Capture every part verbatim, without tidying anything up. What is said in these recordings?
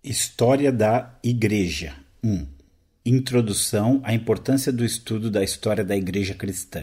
História da Igreja. um. Introdução à importância do estudo da história da Igreja cristã.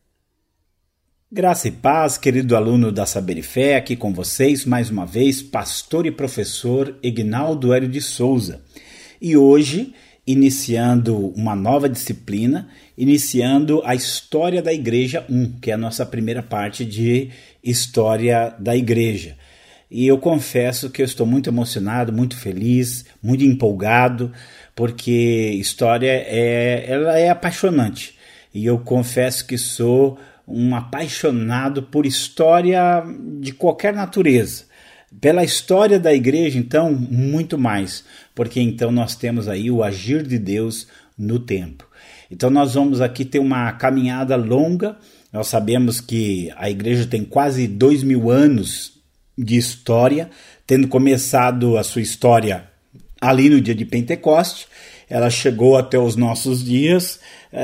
Graça e paz, querido aluno da Saber e Fé, aqui com vocês, mais uma vez, pastor e professor Egnaldo Hélio de Souza. E hoje, iniciando uma nova disciplina, iniciando a História da Igreja um, que é a nossa primeira parte de História da Igreja. E eu confesso que eu estou muito emocionado, muito feliz, muito empolgado, porque história é, ela é apaixonante. E eu confesso que sou um apaixonado por história de qualquer natureza. Pela história da igreja, então, muito mais, porque então nós temos aí o agir de Deus no tempo. Então nós vamos aqui ter uma caminhada longa. Nós sabemos que a igreja tem quase dois mil anos de história, tendo começado a sua história ali no dia de Pentecoste. Ela chegou até os nossos dias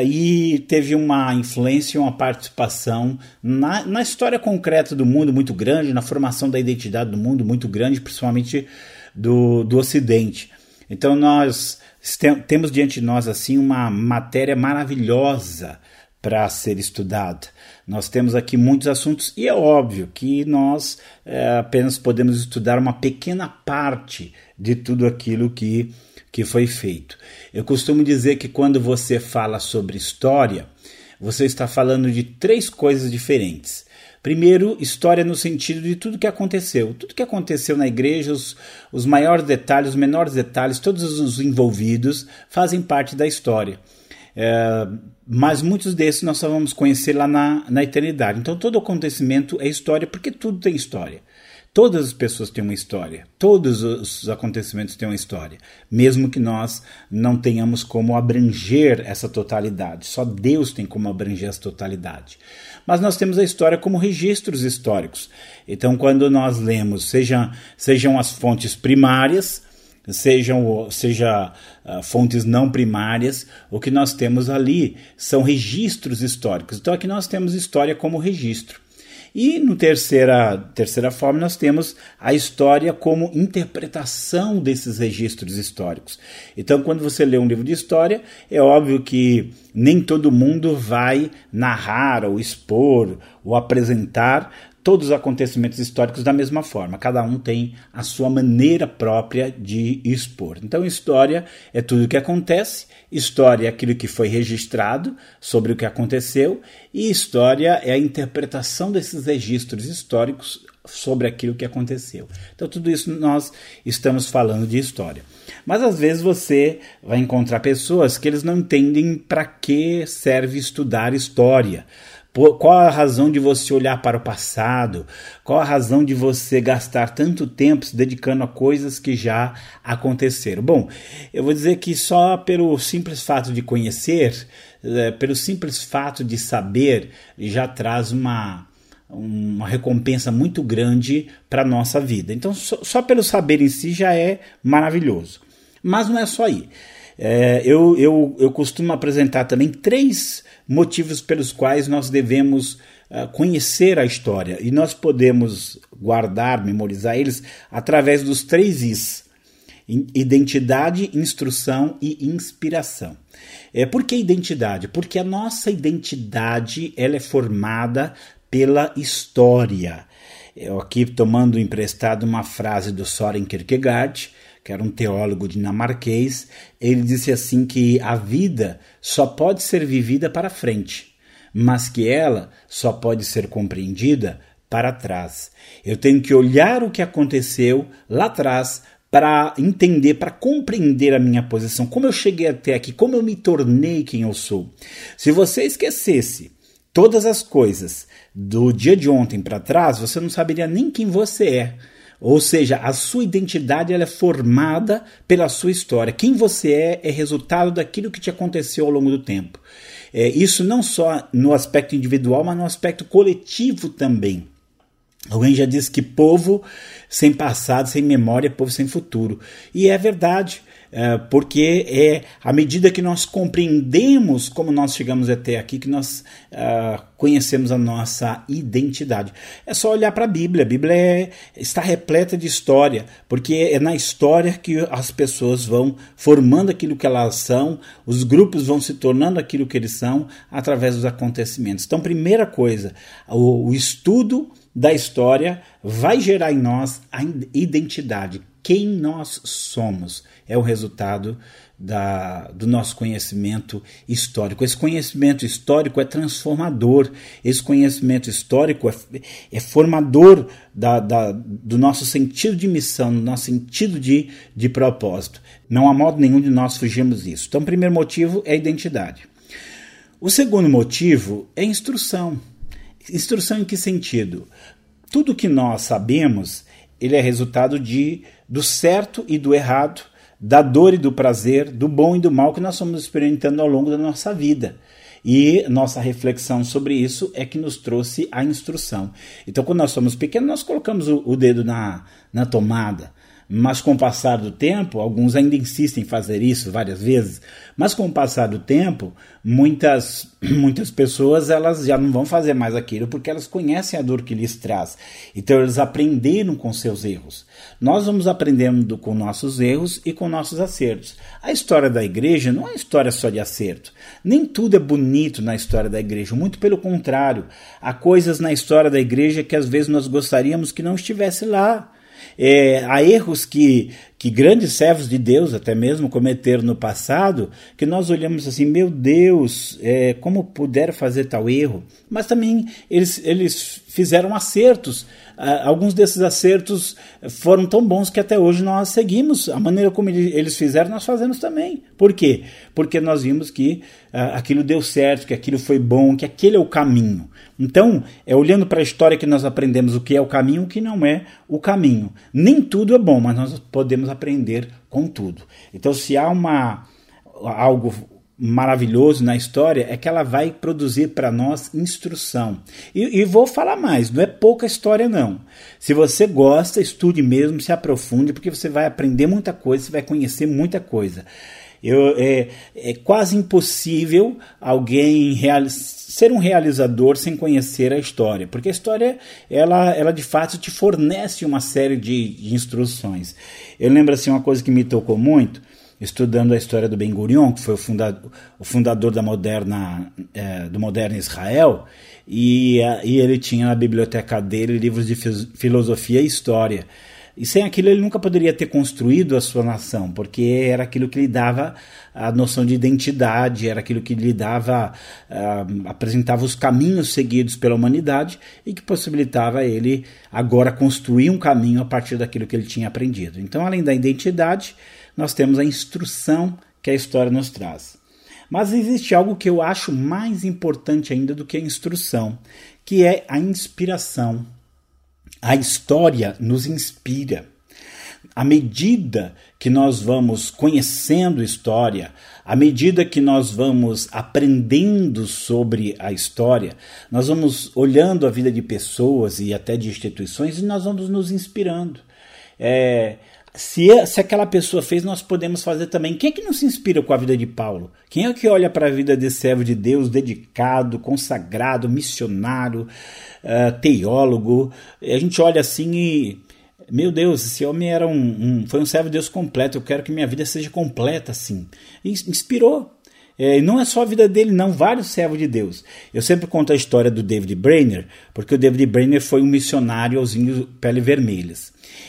e teve uma influência, uma participação na, na história concreta do mundo muito grande, na formação da identidade do mundo muito grande, principalmente do, do Ocidente. Então nós temos diante de nós assim uma matéria maravilhosa para ser estudada. Nós temos aqui muitos assuntos e é óbvio que nós é, apenas podemos estudar uma pequena parte de tudo aquilo que, que foi feito. Eu costumo dizer que quando você fala sobre história, você está falando de três coisas diferentes. Primeiro, história no sentido de tudo que aconteceu. Tudo que aconteceu na igreja, os, os maiores detalhes, os menores detalhes, todos os envolvidos fazem parte da história. É, mas muitos desses nós só vamos conhecer lá na, na eternidade. Então todo acontecimento é história, porque tudo tem história. Todas as pessoas têm uma história, todos os acontecimentos têm uma história, mesmo que nós não tenhamos como abranger essa totalidade. Só Deus tem como abranger essa totalidade. Mas nós temos a história como registros históricos. Então quando nós lemos, seja, sejam as fontes primárias, Sejam seja, uh, fontes não primárias, o que nós temos ali são registros históricos. Então aqui nós temos história como registro. E no terceira, terceira forma nós temos a história como interpretação desses registros históricos. Então quando você lê um livro de história, é óbvio que nem todo mundo vai narrar ou expor ou apresentar todos os acontecimentos históricos da mesma forma. Cada um tem a sua maneira própria de expor. Então, história é tudo o que acontece, história é aquilo que foi registrado sobre o que aconteceu, e história é a interpretação desses registros históricos sobre aquilo que aconteceu. Então, tudo isso nós estamos falando de história. Mas, às vezes, você vai encontrar pessoas que eles não entendem para que serve estudar história. Qual a razão de você olhar para o passado? Qual a razão de você gastar tanto tempo se dedicando a coisas que já aconteceram? Bom, eu vou dizer que só pelo simples fato de conhecer, pelo simples fato de saber, já traz uma, uma recompensa muito grande para a nossa vida. Então, só, só pelo saber em si já é maravilhoso. Mas não é só aí. É, eu, eu, eu costumo apresentar também três motivos pelos quais nós devemos uh, conhecer a história, e nós podemos guardar, memorizar eles através dos três Is: identidade, instrução e inspiração. É, por que identidade? Porque a nossa identidade ela é formada pela história. Eu aqui tomando emprestado uma frase do Søren Kierkegaard, que era um teólogo dinamarquês. Ele disse assim que a vida só pode ser vivida para frente, mas que ela só pode ser compreendida para trás. Eu tenho que olhar o que aconteceu lá atrás para entender, para compreender a minha posição, como eu cheguei até aqui, como eu me tornei quem eu sou. Se você esquecesse todas as coisas do dia de ontem para trás, você não saberia nem quem você é. Ou seja, a sua identidade ela é formada pela sua história. Quem você é é resultado daquilo que te aconteceu ao longo do tempo. É, isso não só no aspecto individual, mas no aspecto coletivo também. Alguém já disse que povo sem passado, sem memória, é povo sem futuro. E é verdade, é, porque é à medida que nós compreendemos como nós chegamos até aqui, que nós é, conhecemos a nossa identidade. É só olhar para a Bíblia. A Bíblia é, está repleta de história, porque é na história que as pessoas vão formando aquilo que elas são, os grupos vão se tornando aquilo que eles são através dos acontecimentos. Então, primeira coisa, o, o estudo da história vai gerar em nós a identidade. Quem nós somos é o resultado da, do nosso conhecimento histórico. Esse conhecimento histórico é transformador. Esse conhecimento histórico é, é formador da, da, do nosso sentido de missão, do nosso sentido de, de propósito. Não há modo nenhum de nós fugirmos disso. Então, o primeiro motivo é a identidade. O segundo motivo é instrução. Instrução em que sentido? Tudo que nós sabemos, ele é resultado de, do certo e do errado, da dor e do prazer, do bom e do mal que nós estamos experimentando ao longo da nossa vida. E nossa reflexão sobre isso é que nos trouxe a instrução. Então, quando nós somos pequenos, nós colocamos o, o dedo na, na tomada. Mas com o passar do tempo, alguns ainda insistem em fazer isso várias vezes, mas com o passar do tempo, muitas, muitas pessoas elas já não vão fazer mais aquilo porque elas conhecem a dor que lhes traz. Então eles aprenderam com seus erros. Nós vamos aprendendo com nossos erros e com nossos acertos. A história da igreja não é história só de acerto. Nem tudo é bonito na história da igreja, muito pelo contrário. Há coisas na história da igreja que às vezes nós gostaríamos que não estivesse lá. É, há erros que, que grandes servos de Deus até mesmo cometeram no passado, que nós olhamos assim, meu Deus, é, como puderam fazer tal erro? Mas também eles, eles fizeram acertos. Ah, alguns desses acertos foram tão bons que até hoje nós seguimos. A maneira como eles fizeram, nós fazemos também. Por quê? Porque nós vimos que ah, aquilo deu certo, que aquilo foi bom, que aquele é o caminho. Então, é olhando para a história que nós aprendemos o que é o caminho e o que não é o caminho. Nem tudo é bom, mas nós podemos aprender com tudo. Então, se há uma, algo maravilhoso na história, é que ela vai produzir para nós instrução. E, e vou falar mais, não é pouca história não. Se você gosta, estude mesmo, se aprofunde, porque você vai aprender muita coisa, você vai conhecer muita coisa. Eu, é, é quase impossível alguém reali- ser um realizador sem conhecer a história, porque a história, ela, ela de fato te fornece uma série de, de instruções. Eu lembro assim, uma coisa que me tocou muito, estudando a história do Ben Gurion, que foi o fundador, o fundador da moderna, é, do moderno Israel, e, e ele tinha na biblioteca dele livros de filosofia e história. E sem aquilo ele nunca poderia ter construído a sua nação, porque era aquilo que lhe dava a noção de identidade, era aquilo que lhe dava, uh, apresentava os caminhos seguidos pela humanidade e que possibilitava ele agora construir um caminho a partir daquilo que ele tinha aprendido. Então, além da identidade, nós temos a instrução que a história nos traz. Mas existe algo que eu acho mais importante ainda do que a instrução, que é a inspiração. A história nos inspira. À medida que nós vamos conhecendo história, à medida que nós vamos aprendendo sobre a história, nós vamos olhando a vida de pessoas e até de instituições e nós vamos nos inspirando. É, se, se aquela pessoa fez, nós podemos fazer também. Quem é que não se inspira com a vida de Paulo? Quem é que olha para a vida desse servo de Deus, dedicado, consagrado, missionário, uh, teólogo? A gente olha assim e, meu Deus, esse homem era um, um, foi um servo de Deus completo, eu quero que minha vida seja completa assim. E inspirou. É, não é só a vida dele, não, vários servos de Deus. Eu sempre conto a história do David Brainerd, porque o David Brainerd foi um missionário aos índios pele vermelhas.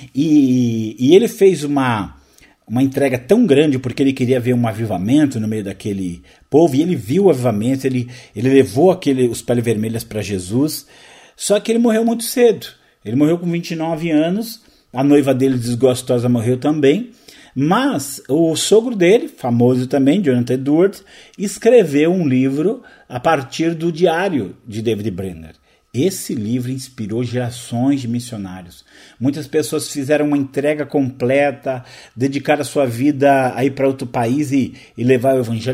E, e ele fez uma, uma entrega tão grande porque ele queria ver um avivamento no meio daquele povo, e ele viu o avivamento, ele, ele levou aquele, os pele vermelhas para Jesus, só que ele morreu muito cedo. Ele morreu com vinte e nove anos, a noiva dele desgostosa morreu também, mas o sogro dele, famoso também, Jonathan Edwards, escreveu um livro a partir do diário de David Brainerd. Esse livro inspirou gerações de missionários. Muitas pessoas fizeram uma entrega completa, dedicaram a sua vida a ir para outro país e, e levar o evangelho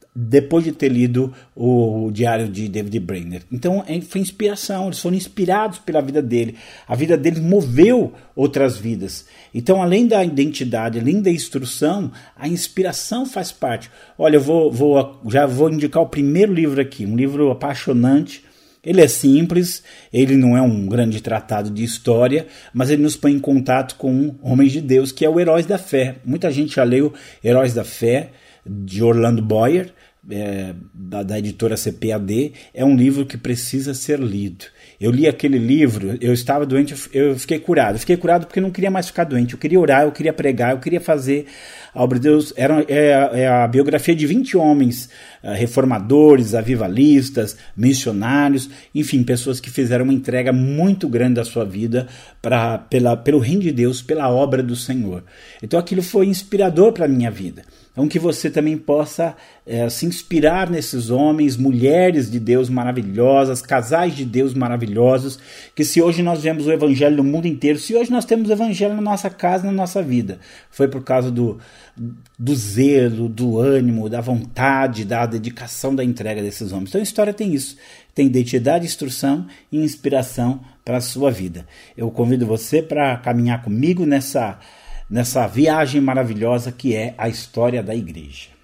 depois de ter lido o, o diário de David Brainerd. Então foi inspiração, eles foram inspirados pela vida dele. A vida deles moveu outras vidas. Então, além da identidade, além da instrução, a inspiração faz parte. Olha, eu vou, vou, já vou indicar o primeiro livro aqui, um livro apaixonante. Ele é simples, ele não é um grande tratado de história, mas ele nos põe em contato com homens de Deus, que é o Heróis da Fé. Muita gente já leu Heróis da Fé, de Orlando Boyer, é, da, da editora C P A D. É um livro que precisa ser lido. Eu li aquele livro, eu estava doente, eu fiquei curado. Eu fiquei curado porque eu não queria mais ficar doente. Eu queria orar, eu queria pregar, eu queria fazer a obra de Deus. Era, é, é a biografia de vinte homens, uh, reformadores, avivalistas, missionários, enfim, pessoas que fizeram uma entrega muito grande da sua vida pra, pela, pelo reino de Deus, pela obra do Senhor. Então aquilo foi inspirador para a minha vida. Então que você também possa é, se inspirar nesses homens, mulheres de Deus maravilhosas, casais de Deus maravilhosos, que se hoje nós vemos o evangelho no mundo inteiro, se hoje nós temos o evangelho na nossa casa, na nossa vida, foi por causa do, do zelo, do ânimo, da vontade, da dedicação, da entrega desses homens. Então a história tem isso, tem identidade, instrução e inspiração para a sua vida. Eu convido você para caminhar comigo nessa nessa viagem maravilhosa que é a história da igreja.